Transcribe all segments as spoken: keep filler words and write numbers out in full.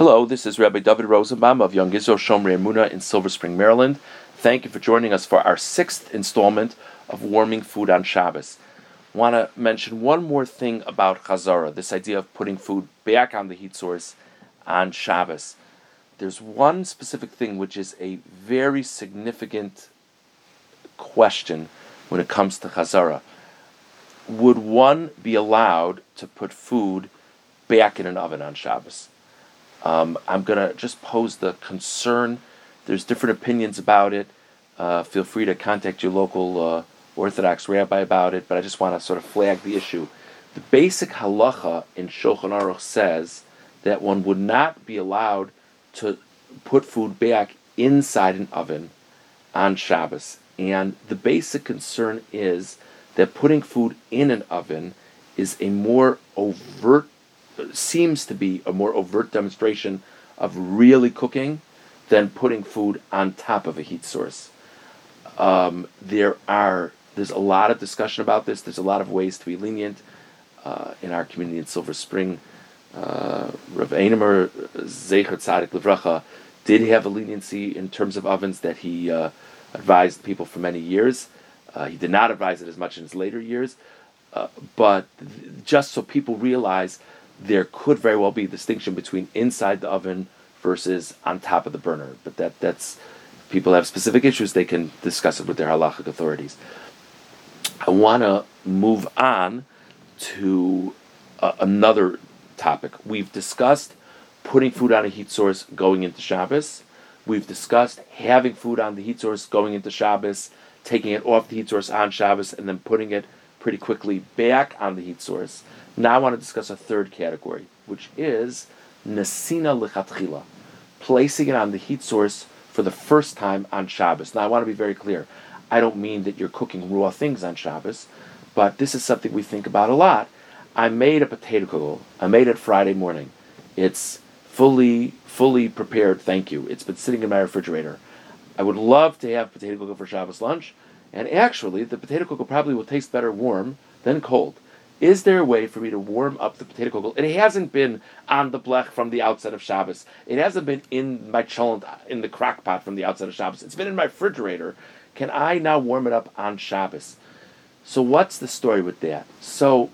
Hello, this is Rabbi David Rosenbaum of Young Israel Shomrei Emunah in Silver Spring, Maryland. Thank you for joining us for our sixth installment of Warming Food on Shabbos. I want to mention one more thing about Chazara, this idea of putting food back on the heat source on Shabbos. There's one specific thing which is a very significant question when it comes to Chazara. Would one be allowed to put food back in an oven on Shabbos? Um, I'm going to just pose the concern. There's different opinions about it. Uh, feel free to contact your local uh, Orthodox rabbi about it, but I just want to sort of flag the issue. The basic halacha in Shulchan Aruch says that one would not be allowed to put food back inside an oven on Shabbos. And the basic concern is that putting food in an oven is a more overt seems to be a more overt demonstration of really cooking than putting food on top of a heat source. Um, there are there's a lot of discussion about this. There's a lot of ways to be lenient uh, in our community in Silver Spring. Uh, Rav Einemer Zecher Tzadik Livracha did have a leniency in terms of ovens that he uh, advised people for many years. Uh, he did not advise it as much in his later years, uh, but th- just so people realize, there could very well be a distinction between inside the oven versus on top of the burner. But that that's people have specific issues, they can discuss it with their halachic authorities. I want to move on to uh, another topic. We've discussed putting food on a heat source going into Shabbos. We've discussed having food on the heat source going into Shabbos, taking it off the heat source on Shabbos, and then putting it pretty quickly back on the heat source. Now I want to discuss a third category, which is nesina lichatchila, placing it on the heat source for the first time on Shabbos. Now I want to be very clear. I don't mean that you're cooking raw things on Shabbos, but this is something we think about a lot. I made a potato kugel. I made it Friday morning. It's fully, fully prepared, thank you. It's been sitting in my refrigerator. I would love to have potato kugel for Shabbos lunch, and actually the potato kugel probably will taste better warm than cold. Is there a way for me to warm up the potato kugel? It hasn't been on the blech from the outset of Shabbos. It hasn't been in my cholent, in the crock pot from the outset of Shabbos. It's been in my refrigerator. Can I now warm it up on Shabbos? So what's the story with that? So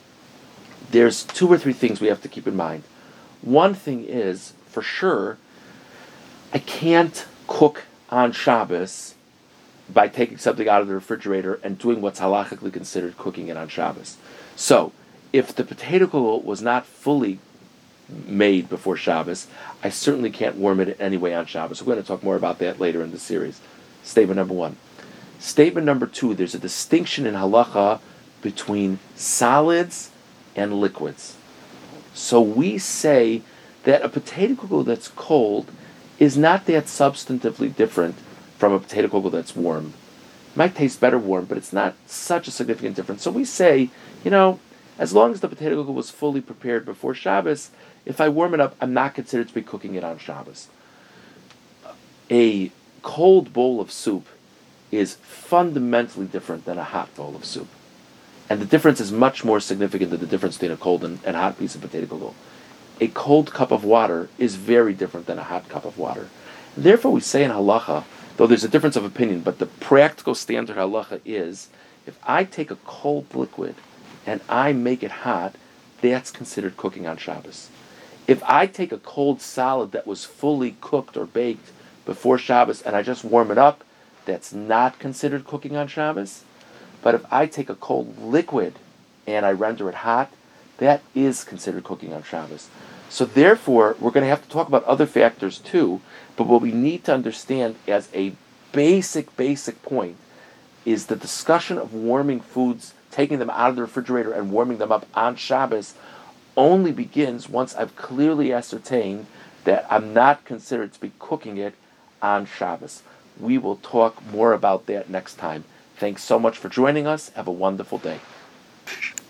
there's two or three things we have to keep in mind. One thing is, for sure, I can't cook on Shabbos by taking something out of the refrigerator and doing what's halachically considered cooking it on Shabbos. So, if the potato kugel was not fully made before Shabbos, I certainly can't warm it anyway on Shabbos. We're going to talk more about that later in the series. Statement number one. Statement number two, there's a distinction in halacha between solids and liquids. So we say that a potato kugel that's cold is not that substantively different from a potato kugel that's warm. It might taste better warm, but it's not such a significant difference. So we say, you know, as long as the potato kugel was fully prepared before Shabbos, if I warm it up, I'm not considered to be cooking it on Shabbos. A cold bowl of soup is fundamentally different than a hot bowl of soup. And the difference is much more significant than the difference between a cold and, and hot piece of potato kugel. A cold cup of water is very different than a hot cup of water. And therefore we say in halacha, though there's a difference of opinion, but the practical standard halacha is, if I take a cold liquid and I make it hot, that's considered cooking on Shabbos. If I take a cold solid that was fully cooked or baked before Shabbos and I just warm it up, that's not considered cooking on Shabbos. But if I take a cold liquid and I render it hot, that is considered cooking on Shabbos. So therefore, we're going to have to talk about other factors too, but what we need to understand as a basic, basic point is the discussion of warming foods, taking them out of the refrigerator and warming them up on Shabbos only begins once I've clearly ascertained that I'm not considered to be cooking it on Shabbos. We will talk more about that next time. Thanks so much for joining us. Have a wonderful day.